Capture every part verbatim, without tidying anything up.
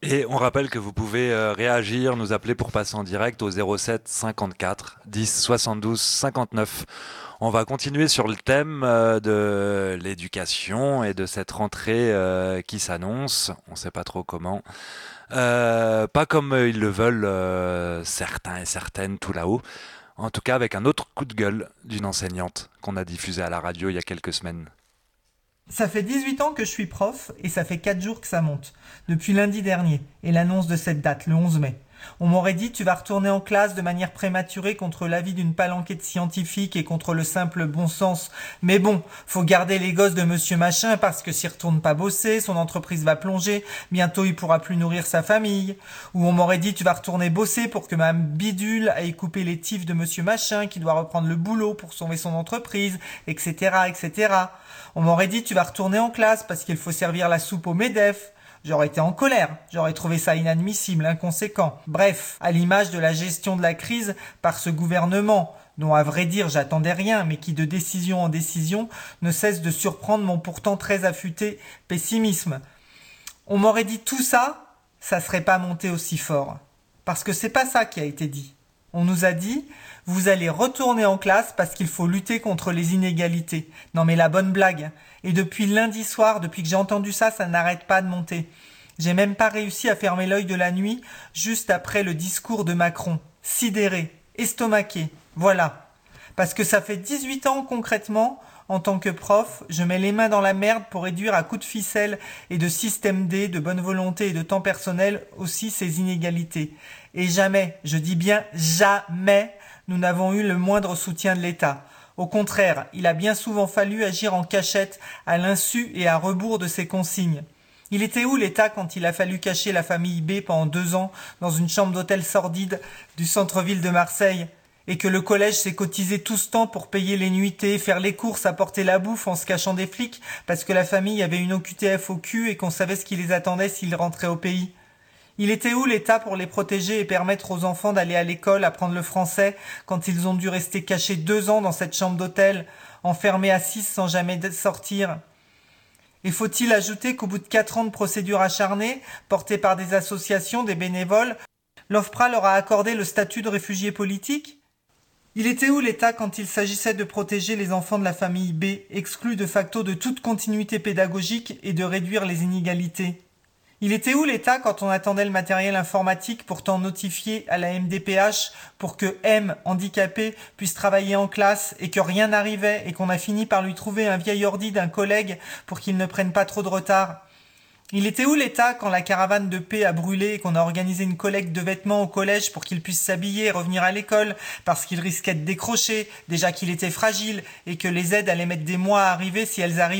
Et on rappelle que vous pouvez euh, réagir, nous appeler pour passer en direct au zéro sept cinquante-quatre dix soixante-douze cinquante-neuf. On va continuer sur le thème euh, de l'éducation et de cette rentrée euh, qui s'annonce. On ne sait pas trop comment. Euh, pas comme ils le veulent euh, certains et certaines tout là-haut. En tout cas avec un autre coup de gueule d'une enseignante qu'on a diffusé à la radio il y a quelques semaines. Ça fait dix-huit ans que je suis prof et ça fait quatre jours que ça monte. Depuis lundi dernier et l'annonce de cette date, le onze mai. On m'aurait dit tu vas retourner en classe de manière prématurée contre l'avis d'une palanquée de scientifiques et contre le simple bon sens. Mais bon, faut garder les gosses de monsieur machin parce que s'il retourne pas bosser, son entreprise va plonger, bientôt il pourra plus nourrir sa famille. Ou on m'aurait dit tu vas retourner bosser pour que ma bidule aille couper les tifs de monsieur machin qui doit reprendre le boulot pour sauver son entreprise, et cetera et cetera. On m'aurait dit tu vas retourner en classe parce qu'il faut servir la soupe au MEDEF. J'aurais été en colère, j'aurais trouvé ça inadmissible, inconséquent. Bref, à l'image de la gestion de la crise par ce gouvernement, dont à vrai dire j'attendais rien, mais qui de décision en décision ne cesse de surprendre mon pourtant très affûté pessimisme. On m'aurait dit tout ça, ça serait pas monté aussi fort. Parce que c'est pas ça qui a été dit. On nous a dit, vous allez retourner en classe parce qu'il faut lutter contre les inégalités. Non mais la bonne blague. Et depuis lundi soir, depuis que j'ai entendu ça, ça n'arrête pas de monter. J'ai même pas réussi à fermer l'œil de la nuit, juste après le discours de Macron. Sidéré, estomaqué, voilà. Parce que ça fait dix-huit ans concrètement, en tant que prof, je mets les mains dans la merde pour réduire à coups de ficelle et de système D, de bonne volonté et de temps personnel aussi ces inégalités. Et jamais, je dis bien jamais, nous n'avons eu le moindre soutien de l'État. Au contraire, il a bien souvent fallu agir en cachette, à l'insu et à rebours de ses consignes. Il était où l'État quand il a fallu cacher la famille B pendant deux ans dans une chambre d'hôtel sordide du centre-ville de Marseille ? Et que le collège s'est cotisé tout ce temps pour payer les nuitées, faire les courses, apporter la bouffe en se cachant des flics, parce que la famille avait une O Q T F au cul et qu'on savait ce qui les attendait s'ils rentraient au pays. Il était où l'État pour les protéger et permettre aux enfants d'aller à l'école, apprendre le français, quand ils ont dû rester cachés deux ans dans cette chambre d'hôtel, enfermés à six sans jamais sortir ? Et faut-il ajouter qu'au bout de quatre ans de procédures acharnées, portées par des associations, des bénévoles, l'OFPRA leur a accordé le statut de réfugié politique ? Il était où l'État quand il s'agissait de protéger les enfants de la famille B, exclus de facto de toute continuité pédagogique et de réduire les inégalités ? Il était où l'État quand on attendait le matériel informatique pourtant notifié à la M D P H pour que M, handicapé, puisse travailler en classe et que rien n'arrivait et qu'on a fini par lui trouver un vieil ordi d'un collègue pour qu'il ne prenne pas trop de retard ? Il était où l'État quand la caravane de paix a brûlé et qu'on a organisé une collecte de vêtements au collège pour qu'il puisse s'habiller et revenir à l'école parce qu'il risquait de décrocher, déjà qu'il était fragile et que les aides allaient mettre des mois à arriver si elles arrivaient ?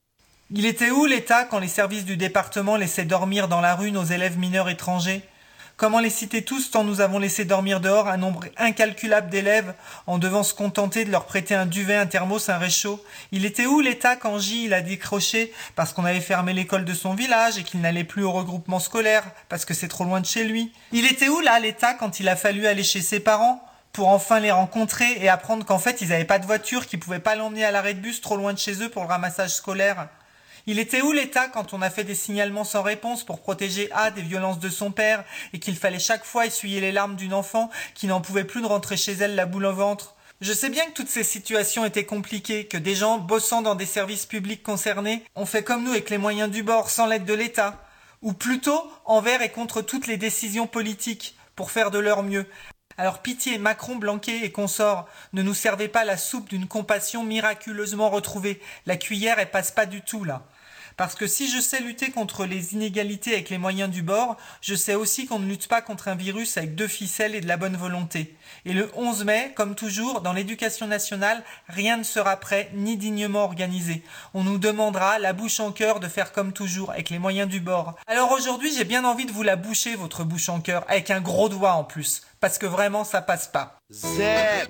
Il était où l'État quand les services du département laissaient dormir dans la rue nos élèves mineurs étrangers ? Comment les citer tous tant nous avons laissé dormir dehors un nombre incalculable d'élèves en devant se contenter de leur prêter un duvet, un thermos, un réchaud ? Il était où l'État quand J il a décroché parce qu'on avait fermé l'école de son village et qu'il n'allait plus au regroupement scolaire parce que c'est trop loin de chez lui ? Il était où là l'État quand il a fallu aller chez ses parents pour enfin les rencontrer et apprendre qu'en fait ils n'avaient pas de voiture, qu'ils pouvaient pas l'emmener à l'arrêt de bus trop loin de chez eux pour le ramassage scolaire ? Il était où l'État quand on a fait des signalements sans réponse pour protéger A des violences de son père et qu'il fallait chaque fois essuyer les larmes d'une enfant qui n'en pouvait plus de rentrer chez elle la boule au ventre ? Je sais bien que toutes ces situations étaient compliquées, que des gens bossant dans des services publics concernés ont fait comme nous avec les moyens du bord, sans l'aide de l'État, ou plutôt envers et contre toutes les décisions politiques, pour faire de leur mieux. Alors pitié, Macron, Blanquer et consorts, ne nous servez pas la soupe d'une compassion miraculeusement retrouvée. La cuillère, elle passe pas du tout là. Parce que si je sais lutter contre les inégalités avec les moyens du bord, je sais aussi qu'on ne lutte pas contre un virus avec deux ficelles et de la bonne volonté. Et le onze mai, comme toujours, dans l'éducation nationale, rien ne sera prêt ni dignement organisé. On nous demandera, la bouche en cœur, de faire comme toujours, avec les moyens du bord. Alors aujourd'hui, j'ai bien envie de vous la boucher, votre bouche en cœur, avec un gros doigt en plus. Parce que vraiment, ça passe pas. Z E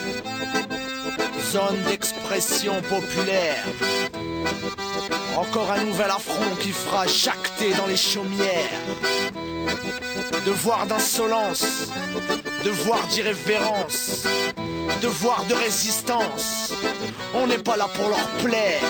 P, zone d'expression populaire. Encore un nouvel affront qui fera jacter dans les chaumières. Devoir d'insolence, devoir d'irrévérence, devoir de résistance. On n'est pas là pour leur plaire.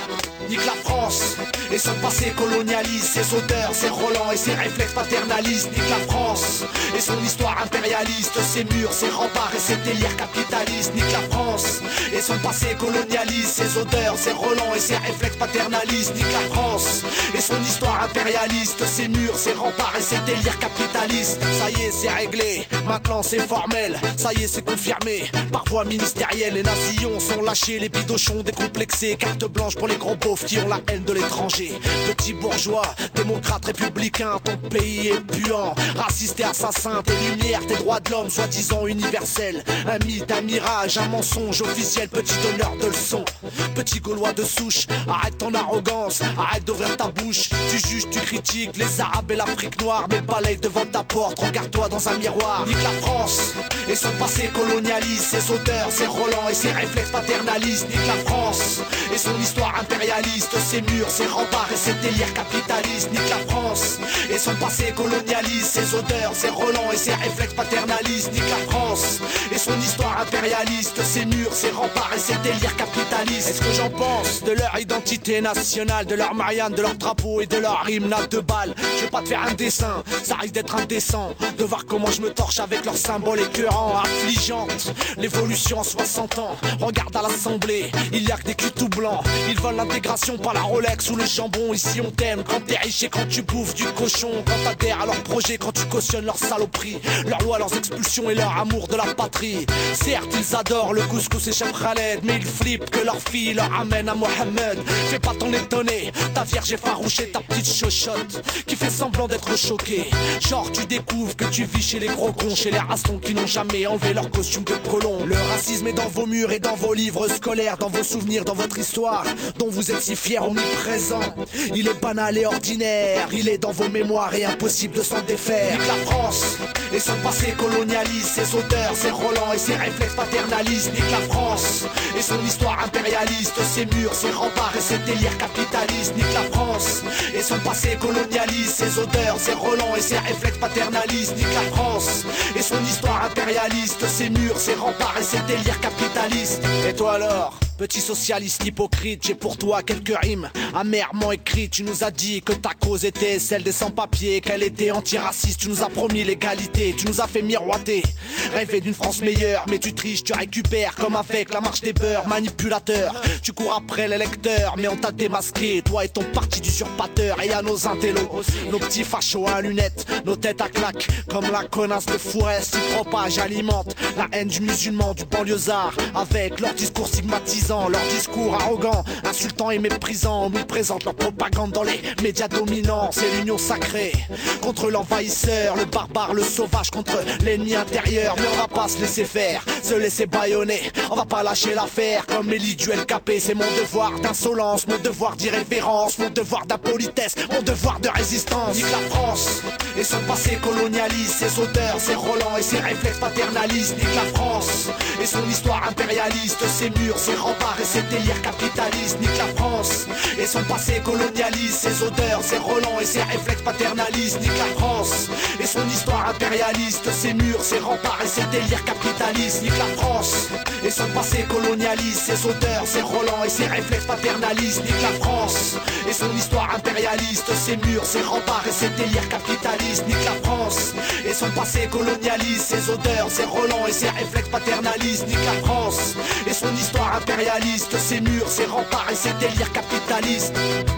nique la France et son passé colonialiste, ses odeurs, ses relents et ses réflexes paternalistes. Nique la France et son histoire impérialiste, ses murs, ses remparts et ses délires capitalistes. Nique la France et son passé colonialiste, ses odeurs, ses relents et ses réflexes paternalistes. Nique la France et son histoire impérialiste, ses murs, ses remparts et ses délires capitalistes. Ça y est, c'est réglé, maintenant c'est formel. Ça y est, c'est confirmé, par voie ministérielle. Les nazillons sont lâchés, les bidochons décomplexés. Carte blanche pour les gros beaufs qui ont la haine de l'étranger. Petits bourgeois, démocrates républicains, ton pays est puant. Raciste et assassin, tes lumières, tes droits de l'homme, soi-disant universels. Un mythe, un mirage, un mensonge officiel, petit donneur de leçons. Petit gaulois de souche, arrête ton arrogance, arrête d'ouvrir ta bouche. Tu juges, tu critiques les arabes et l'Afrique noire, mais balaye devant ta porte, regarde-toi dans un miroir. Nique la France et son passé colonialiste, ses odeurs, ses relents et ses réflexes paternalistes. Nique la France et son histoire impérialiste, ses murs, ses remparts et ses délires capitalistes. Nique la France et son passé colonialiste, ses odeurs, ses relents et ses réflexes paternalistes. Nique la France et son histoire impérialiste, ses murs, ses remparts et ses délires capitalistes. Est-ce que j'en pense de leur identité nationale, de leur Marianne, de leur drapeau et de leur hymne à deux balles? Je vais pas te faire un dessin, ça risque d'être indécent de voir comment je me torche avec leurs symboles écœurants, affligeantes. L'évolution en soixante ans, regarde à l'Assemblée, il y a que des culs tout blancs. Ils veulent l'intégration par la Rolex ou le jambon. Ici on t'aime quand t'es riche et quand tu bouffes du cochon, quand t'adhères à leurs projets, quand tu cautionnes leurs saloperies, leurs lois, leurs expulsions et leur amour de la patrie. Certes ils adorent le couscous et Chef Khaled, mais ils flippent que leur fille leur amène à Mohamed. Fais pas ton étonné, ta vierge effarouchée, ta petite chochotte qui fait semblant d'être choquée. Genre tu découvres que tu vis chez les gros cons, chez les rastons qui n'ont jamais enlevé leur costume de colon. Le racisme est dans vos murs et dans vos livres scolaires, dans vos souvenirs, dans votre histoire, dont vous êtes si fiers omniprésents. Il est banal et ordinaire, il est dans vos mémoires et impossible de s'en défaire. Nique la France et son passé colonialiste, ses odeurs, ses relents et ses réflexes paternalistes. Nique la France et son histoire impérialiste, ses murs, ses remparts et ses délires capitalistes. Nique la France et son passé colonialiste, ses odeurs, ses relents et ses réflexes paternalistes. Nique la France et son histoire impérialiste, ses murs, ses remparts et ses délires capitalistes. Et toi alors, petit socialiste hypocrite, j'ai pour toi quelques rimes amèrement écrites. Tu nous as dit que ta cause était celle des sans-papiers, qu'elle était antiraciste, tu nous as promis l'égalité, tu nous as fait miroiter, rêver d'une France meilleure. Mais tu triches, tu récupères comme avec la marche des beurs. Manipulateur, tu cours après les lecteurs, mais on t'a démasqué, toi et ton parti d'usurpateur. Et à nos intellos, nos petits fachos à lunettes, nos têtes à claques, comme la connasse de Fourest, ils propagent, alimentent la haine du musulman, du banlieusard, avec leur discours stigmatisant, leur discours arrogant, insultant et méprisant. Ils présentent leur propagande dans les médias dominants. C'est l'union sacrée contre l'envahisseur, le barbare, le sauvage contre l'ennemi intérieur. Mais on va pas se laisser faire, se laisser bâillonner, on va pas lâcher l'affaire comme Élie du L K P. C'est mon devoir d'insolence, mon devoir d'irrévérence, mon devoir d'impolitesse, mon devoir de résistance. Nique la France et son passé colonialiste, ses odeurs, ses relents et ses réflexes paternalistes. Nique la France et son histoire impérialiste, ses murs, ses remparts et ses délires capitalistes. Nique la France et son passé colonialiste, ses odeurs, ses relents et ses réflexes paternalistes. Nique la France et son histoire impérialiste, ses murs, ses remparts et ses délires capitalistes. Nique la France et son passé colonialiste, ses odeurs, ses relents et ses réflexes paternalistes. Nique la France et son histoire impérialiste, ses murs, ses remparts et ses délires capitalistes. Nique la France et son passé colonialiste, ses odeurs, ses relents et ses réflexes paternalistes. Nique la France et son histoire impérialiste, ses murs, ses remparts et ses délires capitalistes.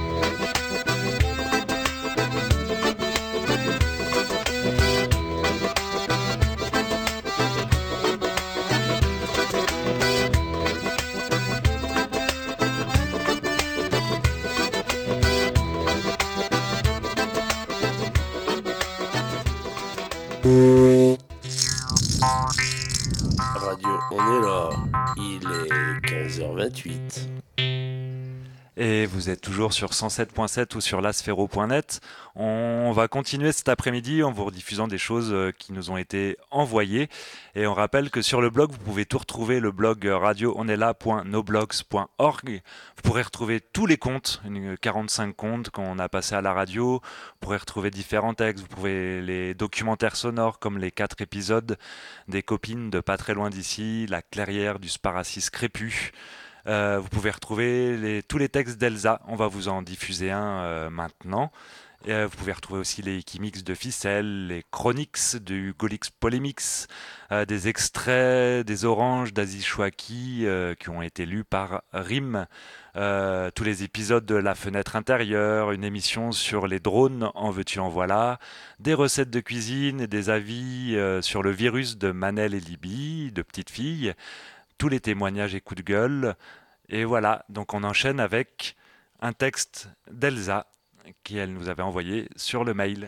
Radio, on est là. Il est quinze heures vingt-huit. Et vous êtes toujours sur cent sept point sept ou sur lasfero point net. On va continuer cet après-midi en vous rediffusant des choses qui nous ont été envoyées. Et on rappelle que sur le blog, vous pouvez tout retrouver, le blog radio on est là point noblogs point org. Vous pourrez retrouver tous les comptes, quarante-cinq comptes qu'on a passés à la radio. Vous pourrez retrouver différents textes. Vous pouvez les documentaires sonores comme les quatre épisodes des copines de Pas très loin d'ici, La clairière du Sparacis crépus. Euh, vous pouvez retrouver les, tous les textes d'Elsa. On va vous en diffuser un euh, maintenant. Et, euh, vous pouvez retrouver aussi les Wikimix de Ficelle, les Chroniques du Golix Polémix, euh, des extraits des Oranges d'Aziz Chouaki euh, qui ont été lus par Rim, euh, tous les épisodes de La Fenêtre Intérieure, une émission sur les drones, en veux-tu en voilà, des recettes de cuisine et des avis euh, sur le virus de Manel et Libye, de Petite Fille, tous les témoignages et coups de gueule. Et voilà, donc on enchaîne avec un texte d'Elsa qu'elle nous avait envoyé sur le mail.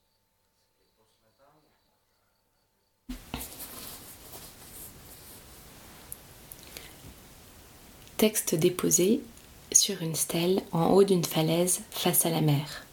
Texte déposé sur une stèle en haut d'une falaise face à la mer.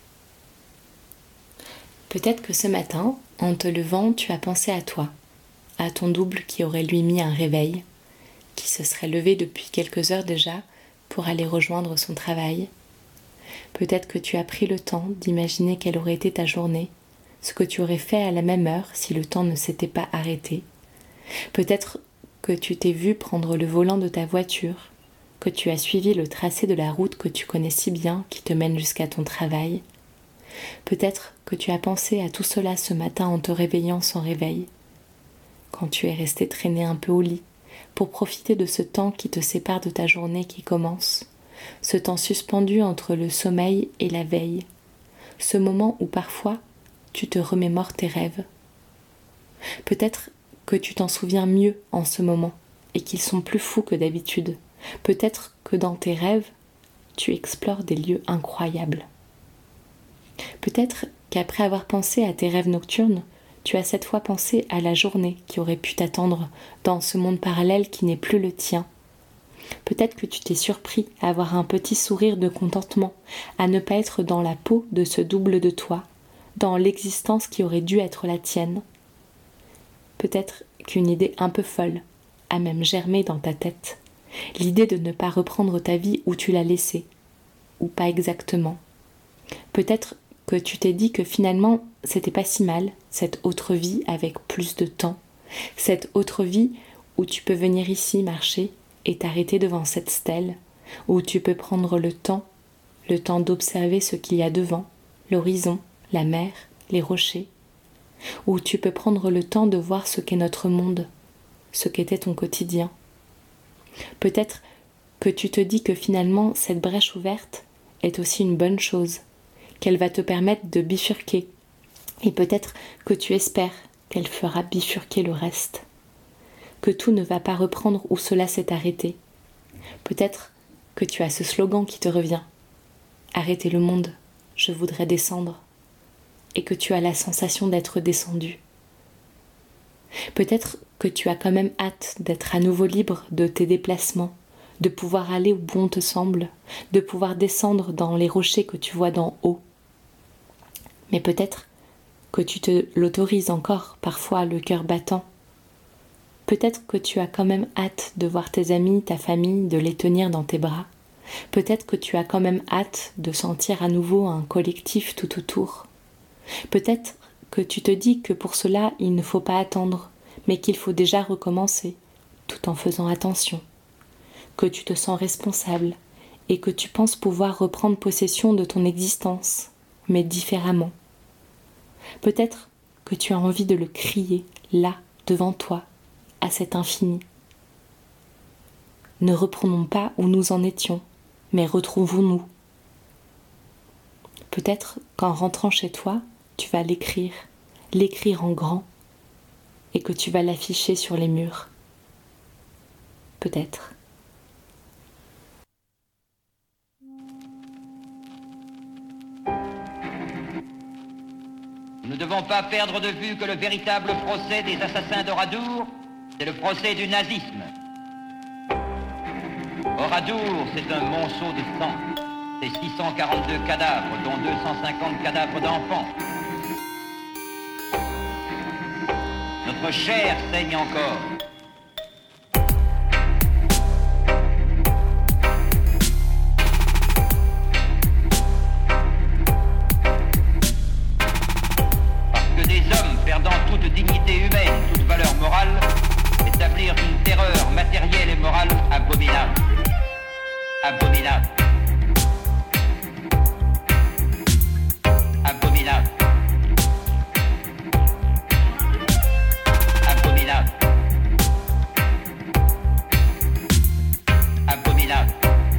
Peut-être que ce matin, en te levant, tu as pensé à toi, à ton double qui aurait lui mis un réveil, qui se serait levé depuis quelques heures déjà pour aller rejoindre son travail. Peut-être que tu as pris le temps d'imaginer quelle aurait été ta journée, ce que tu aurais fait à la même heure si le temps ne s'était pas arrêté. Peut-être que tu t'es vu prendre le volant de ta voiture, que tu as suivi le tracé de la route que tu connais si bien qui te mène jusqu'à ton travail. Peut-être que tu as pensé à tout cela ce matin en te réveillant sans réveil, quand tu es resté traîner un peu au lit, pour profiter de ce temps qui te sépare de ta journée qui commence, ce temps suspendu entre le sommeil et la veille, ce moment où parfois tu te remémores tes rêves. Peut-être que tu t'en souviens mieux en ce moment et qu'ils sont plus fous que d'habitude. Peut-être que dans tes rêves, tu explores des lieux incroyables. Peut-être qu'après avoir pensé à tes rêves nocturnes, tu as cette fois pensé à la journée qui aurait pu t'attendre dans ce monde parallèle qui n'est plus le tien. Peut-être que tu t'es surpris à avoir un petit sourire de contentement, à ne pas être dans la peau de ce double de toi, dans l'existence qui aurait dû être la tienne. Peut-être qu'une idée un peu folle a même germé dans ta tête, l'idée de ne pas reprendre ta vie où tu l'as laissée, ou pas exactement. Peut-être que tu t'es dit que finalement c'était pas si mal, cette autre vie avec plus de temps, cette autre vie où tu peux venir ici marcher et t'arrêter devant cette stèle, où tu peux prendre le temps, le temps d'observer ce qu'il y a devant, l'horizon, la mer, les rochers, où tu peux prendre le temps de voir ce qu'est notre monde, ce qu'était ton quotidien. Peut-être que tu te dis que finalement cette brèche ouverte est aussi une bonne chose, qu'elle va te permettre de bifurquer, et peut-être que tu espères qu'elle fera bifurquer le reste, que tout ne va pas reprendre où cela s'est arrêté. Peut-être que tu as ce slogan qui te revient, « Arrêtez le monde, je voudrais descendre », et que tu as la sensation d'être descendu. Peut-être que tu as quand même hâte d'être à nouveau libre de tes déplacements, de pouvoir aller où bon te semble, de pouvoir descendre dans les rochers que tu vois d'en haut. Mais peut-être que tu te l'autorises encore, parfois le cœur battant. Peut-être que tu as quand même hâte de voir tes amis, ta famille, de les tenir dans tes bras. Peut-être que tu as quand même hâte de sentir à nouveau un collectif tout autour. Peut-être que tu te dis que pour cela, il ne faut pas attendre, mais qu'il faut déjà recommencer, tout en faisant attention. Que tu te sens responsable et que tu penses pouvoir reprendre possession de ton existence, mais différemment. Peut-être que tu as envie de le crier, là, devant toi, à cet infini. Ne reprenons pas où nous en étions, mais retrouvons-nous. Peut-être qu'en rentrant chez toi, tu vas l'écrire, l'écrire en grand, et que tu vas l'afficher sur les murs. Peut-être. Nous ne devons pas perdre de vue que le véritable procès des assassins d'Oradour, c'est le procès du nazisme. Oradour, c'est un monceau de sang. C'est six cent quarante-deux cadavres, dont deux cent cinquante cadavres d'enfants. Notre chair saigne encore. Parce que des hommes perdant toute dignité humaine, toute valeur morale, établir une terreur matérielle et morale abominable. Abominable. Abominable. Abominable. Abominable.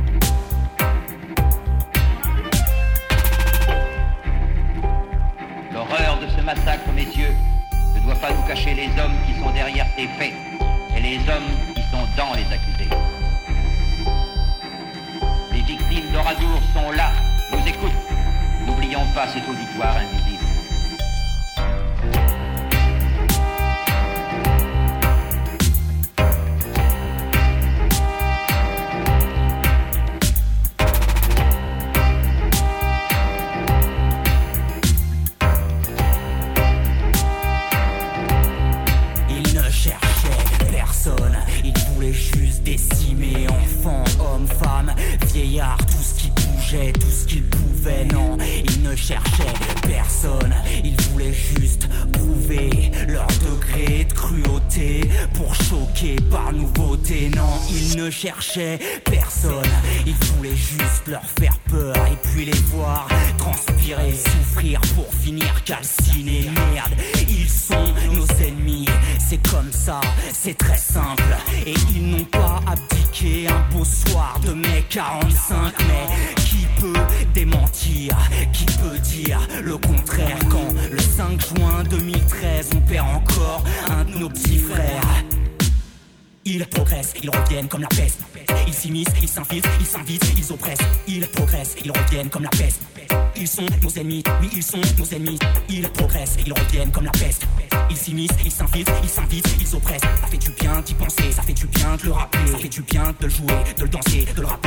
L'horreur de ce massacre, messieurs, ne doit pas nous cacher les hommes qui sont derrière ces faits et les hommes qui sont dans les accusés. Les victimes d'Oradour sont là, nous écoutent. N'oublions pas cet auditoire invisible. Tout ce qu'il pouvait, non, ils ne cherchaient personne. Ils voulaient juste prouver leur degré de cruauté pour choquer par nouveauté. Non, ils ne cherchaient personne. Ils voulaient juste leur faire peur et puis les voir transpirer, souffrir pour finir calcinés. Merde, ils sont nos ennemis. C'est comme ça, c'est très simple. Et ils n'ont pas abdiqué un beau soir de mai quarante-cinq. Mais qui peut démentir, qui peut dire le contraire quand le cinq juin deux mille treize on perd encore un de nos petits frères. Ils progressent, ils reviennent comme la peste. Ils s'immiscent, ils s'infiltrent, ils s'invitent, ils oppressent. Ils progressent, ils reviennent comme la peste. Ils sont nos ennemis, oui ils sont nos ennemis. Ils progressent, ils reviennent comme la peste. Ils s'immiscent, ils s'infiltrent, ils s'invitent, ils oppressent. Ça fait du bien d'y penser, ça fait du bien de le rappeler. Ça fait du bien de le jouer, de le danser, de le rapper.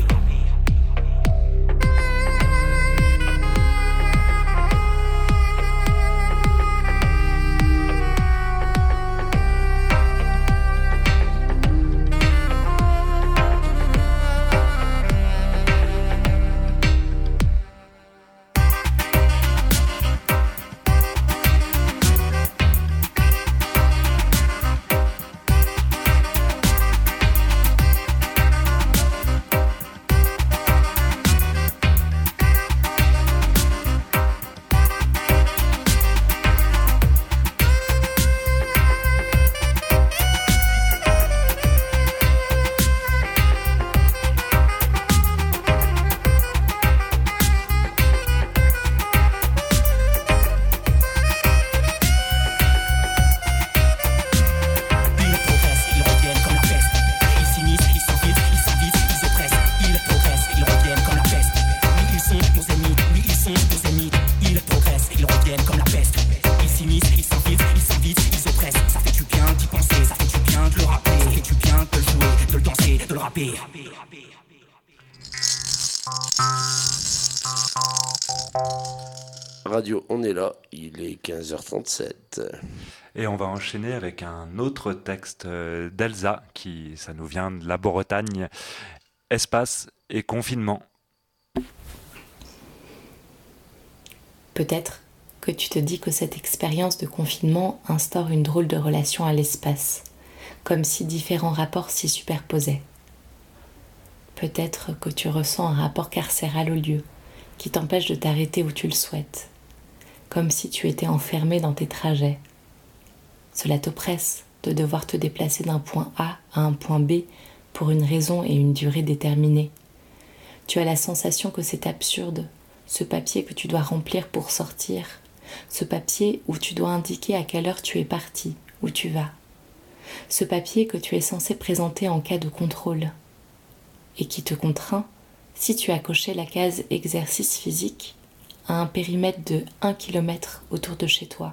Radio, on est là, il est quinze heures trente-sept. Et on va enchaîner avec un autre texte d'Elsa, qui, ça nous vient de la Bretagne, Espace et confinement. Peut-être que tu te dis que cette expérience de confinement instaure une drôle de relation à l'espace, comme si différents rapports s'y superposaient. Peut-être que tu ressens un rapport carcéral au lieu, qui t'empêche de t'arrêter où tu le souhaites, comme si tu étais enfermé dans tes trajets. Cela t'oppresse de devoir te déplacer d'un point A à un point B pour une raison et une durée déterminée. Tu as la sensation que c'est absurde, ce papier que tu dois remplir pour sortir, ce papier où tu dois indiquer à quelle heure tu es parti, où tu vas, ce papier que tu es censé présenter en cas de contrôle, et qui te contraint, si tu as coché la case exercice physique, à un périmètre de un kilomètre autour de chez toi.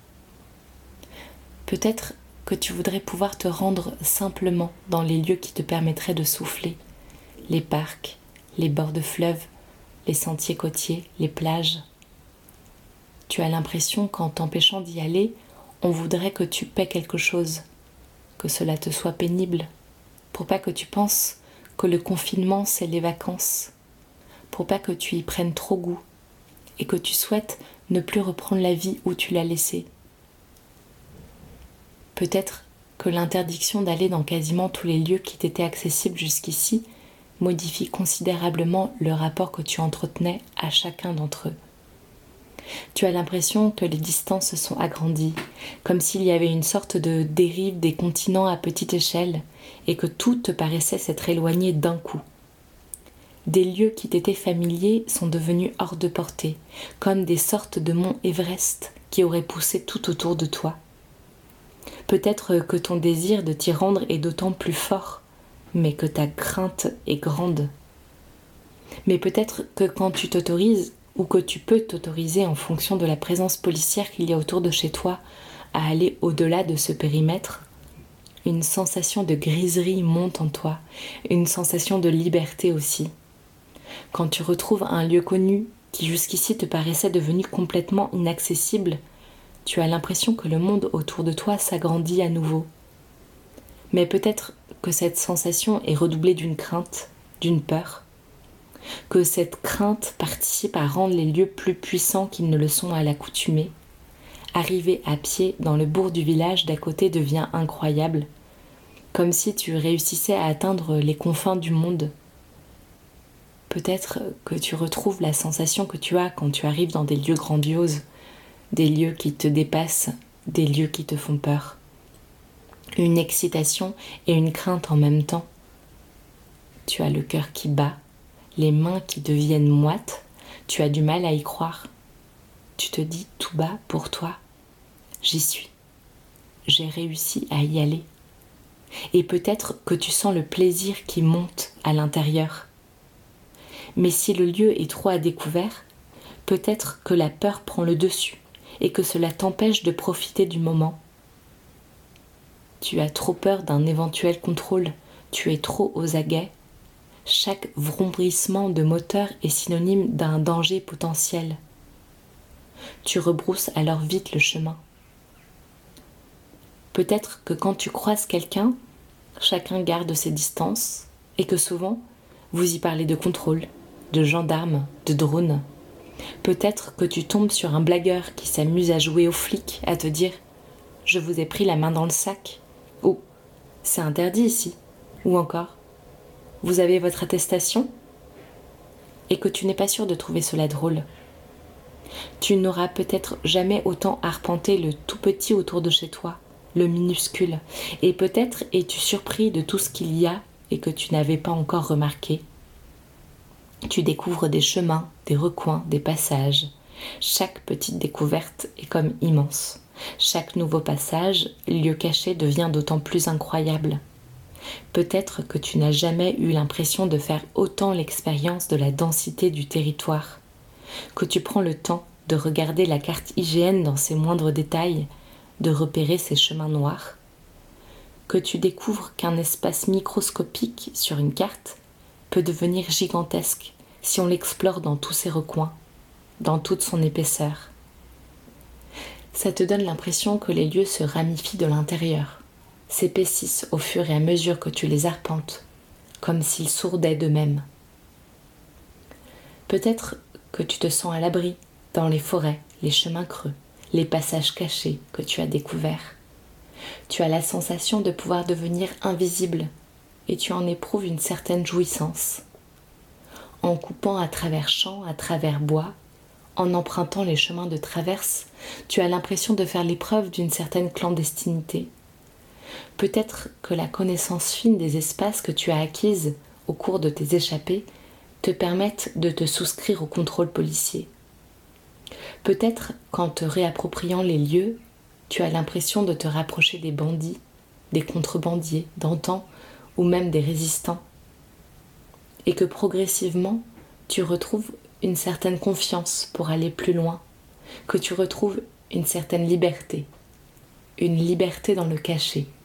Peut-être que tu voudrais pouvoir te rendre simplement dans les lieux qui te permettraient de souffler, les parcs, les bords de fleuves, les sentiers côtiers, les plages. Tu as l'impression qu'en t'empêchant d'y aller, on voudrait que tu paies quelque chose, que cela te soit pénible, pour pas que tu penses que le confinement c'est les vacances, pour pas que tu y prennes trop goût et que tu souhaites ne plus reprendre la vie où tu l'as laissée. Peut-être que l'interdiction d'aller dans quasiment tous les lieux qui t'étaient accessibles jusqu'ici modifie considérablement le rapport que tu entretenais à chacun d'entre eux. Tu as l'impression que les distances se sont agrandies, comme s'il y avait une sorte de dérive des continents à petite échelle et que tout te paraissait s'être éloigné d'un coup. Des lieux qui t'étaient familiers sont devenus hors de portée, comme des sortes de monts Everest qui auraient poussé tout autour de toi. Peut-être que ton désir de t'y rendre est d'autant plus fort, mais que ta crainte est grande. Mais peut-être que quand tu t'autorises, ou que tu peux t'autoriser en fonction de la présence policière qu'il y a autour de chez toi, à aller au-delà de ce périmètre, une sensation de griserie monte en toi, une sensation de liberté aussi. Quand tu retrouves un lieu connu qui jusqu'ici te paraissait devenu complètement inaccessible, tu as l'impression que le monde autour de toi s'agrandit à nouveau. Mais peut-être que cette sensation est redoublée d'une crainte, d'une peur, que cette crainte participe à rendre les lieux plus puissants qu'ils ne le sont à l'accoutumée. Arriver à pied dans le bourg du village d'à côté devient incroyable, comme si tu réussissais à atteindre les confins du monde. Peut-être que tu retrouves la sensation que tu as quand tu arrives dans des lieux grandioses, des lieux qui te dépassent, des lieux qui te font peur. Une excitation et une crainte en même temps. Tu as le cœur qui bat, les mains qui deviennent moites, tu as du mal à y croire. Tu te dis tout bas pour toi, j'y suis, j'ai réussi à y aller. Et peut-être que tu sens le plaisir qui monte à l'intérieur. Mais si le lieu est trop à découvert, peut-être que la peur prend le dessus et que cela t'empêche de profiter du moment. Tu as trop peur d'un éventuel contrôle, tu es trop aux aguets. Chaque vrombrissement de moteur est synonyme d'un danger potentiel. Tu rebrousses alors vite le chemin. Peut-être que quand tu croises quelqu'un, chacun garde ses distances et que souvent, vous y parlez de contrôle, de gendarmes, de drones. Peut-être que tu tombes sur un blagueur qui s'amuse à jouer aux flics, à te dire « Je vous ai pris la main dans le sac » ou « C'est interdit ici » ou encore « Vous avez votre attestation ?» et que tu n'es pas sûr de trouver cela drôle. Tu n'auras peut-être jamais autant arpenté le tout petit autour de chez toi, le minuscule, et peut-être es-tu surpris de tout ce qu'il y a et que tu n'avais pas encore remarqué. Tu découvres des chemins, des recoins, des passages. Chaque petite découverte est comme immense. Chaque nouveau passage, lieu caché, devient d'autant plus incroyable. Peut-être que tu n'as jamais eu l'impression de faire autant l'expérience de la densité du territoire, que tu prends le temps de regarder la carte I G N dans ses moindres détails, de repérer ses chemins noirs, que tu découvres qu'un espace microscopique sur une carte peut devenir gigantesque si on l'explore dans tous ses recoins, dans toute son épaisseur. Ça te donne l'impression que les lieux se ramifient de l'intérieur, s'épaississent au fur et à mesure que tu les arpentes, comme s'ils sourdaient d'eux-mêmes. Peut-être que tu te sens à l'abri dans les forêts, les chemins creux, les passages cachés que tu as découverts. Tu as la sensation de pouvoir devenir invisible et tu en éprouves une certaine jouissance. En coupant à travers champs, à travers bois, en empruntant les chemins de traverse, tu as l'impression de faire l'épreuve d'une certaine clandestinité. Peut-être que la connaissance fine des espaces que tu as acquises au cours de tes échappées te permettent de te souscrire au contrôle policier. Peut-être qu'en te réappropriant les lieux, tu as l'impression de te rapprocher des bandits, des contrebandiers d'antan ou même des résistants. Et que progressivement, tu retrouves une certaine confiance pour aller plus loin, que tu retrouves une certaine liberté, une liberté dans le cachet.